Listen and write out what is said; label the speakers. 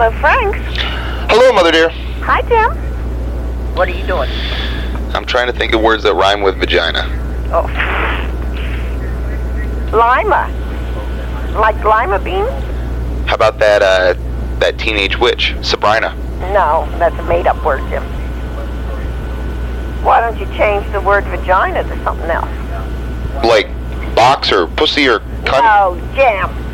Speaker 1: Hello, Frank.
Speaker 2: Hello, Mother dear.
Speaker 1: Hi, Tim. What are you doing?
Speaker 2: I'm trying to think of words that rhyme with vagina.
Speaker 1: Oh. Lima. Like lima beans?
Speaker 2: How about that teenage witch, Sabrina?
Speaker 1: No, that's a made-up word, Tim. Why don't you change the word vagina to something else?
Speaker 2: Like box or pussy or cunt?
Speaker 1: Oh, Jam.